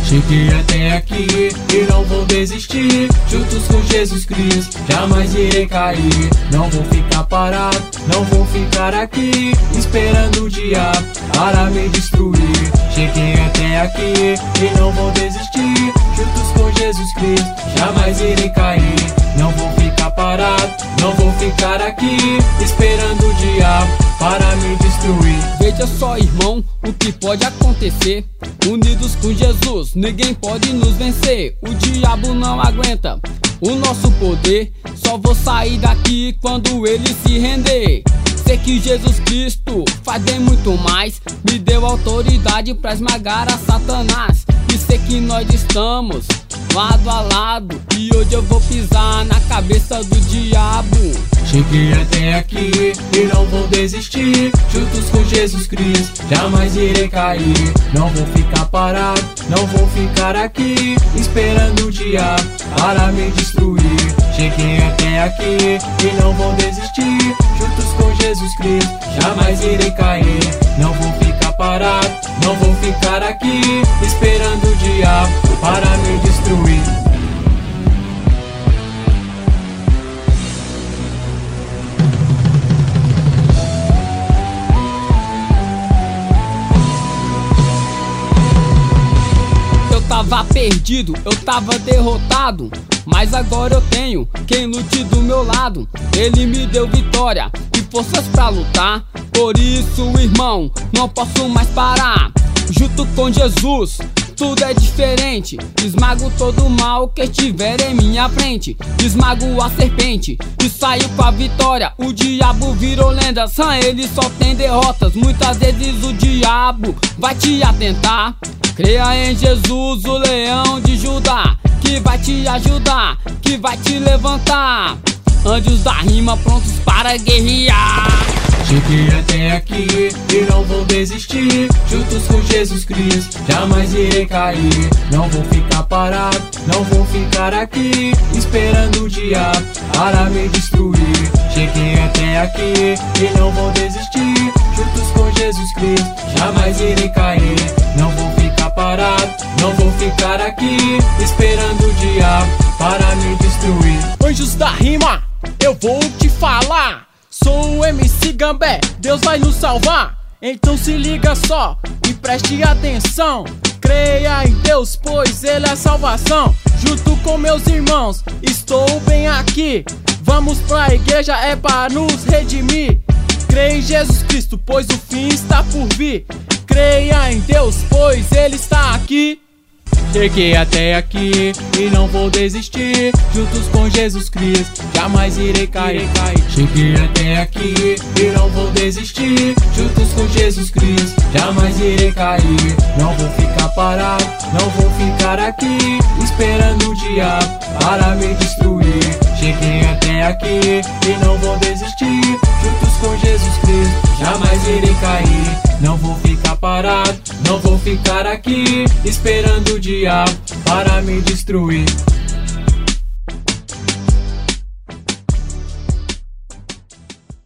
Cheguei até aqui e não vou desistir. Juntos com Jesus Cristo, jamais irei cair. Não vou ficar parado, não vou ficar aqui esperando o diabo para me destruir. Cheguei até aqui e não vou desistir. Juntos com Jesus Cristo, jamais irei cair. Não vou ficar parado, não vou ficar aqui esperando o diabo para me destruir. Veja só, irmão, o que pode acontecer. Unidos com Jesus, ninguém pode nos vencer. O diabo não aguenta o nosso poder. Só vou sair daqui quando ele se render. Sei que Jesus Cristo faz bem muito mais. Me deu autoridade pra esmagar a Satanás. E sei que nós estamos lado a lado, e hoje eu vou pisar na cabeça do diabo. Cheguei até aqui e não vou desistir. Juntos com Jesus Cristo, jamais irei cair. Não vou ficar parado, não vou ficar aqui esperando o diabo para me destruir. Cheguei até aqui e não vou desistir. Juntos com Jesus Cristo, jamais irei cair. Não vou ficar parado, não vou ficar aqui esperando o diabo para me destruir. Eu tava perdido, eu tava derrotado, mas agora eu tenho quem lute do meu lado. Ele me deu vitória e forças pra lutar. Por isso, irmão, não posso mais parar. Junto com Jesus, tudo é diferente. Esmago todo o mal que estiver em minha frente. Esmago a serpente e saio com a vitória. O diabo virou lenda, sem ele só tem derrotas. Muitas vezes o diabo vai te atentar. Creia em Jesus, o leão de Judá, que vai te ajudar, que vai te levantar. Anjos da rima prontos para guerrear. Cheguei até aqui e não vou desistir. Juntos com Jesus Cristo, jamais irei cair. Não vou ficar parado, não vou ficar aqui esperando o diabo para me destruir. Cheguei até aqui e não vou desistir. Juntos com Jesus Cristo, jamais irei cair. Não vou ficar parado, não vou ficar aqui esperando o diabo para me destruir. Anjos da rima, eu vou te falar. Sou o MC Gambé, Deus vai nos salvar. Então se liga só e preste atenção. Creia em Deus, pois Ele é a salvação. Junto com meus irmãos, estou bem aqui. Vamos pra igreja, é para nos redimir. Creia em Jesus Cristo, pois o fim está por vir. Creia em Deus, pois Ele está aqui. Cheguei até aqui e não vou desistir. Juntos com Jesus Cristo, jamais irei cair. Cheguei até aqui e não vou desistir. Juntos com Jesus Cristo, jamais irei cair. Não vou ficar parado, não vou ficar aqui esperando o diabo para me destruir. Cheguei até aqui e não vou desistir. Juntos com Jesus Cristo, jamais irei cair. Não vou ficar parado, não vou ficar aqui esperando o diabo para me destruir.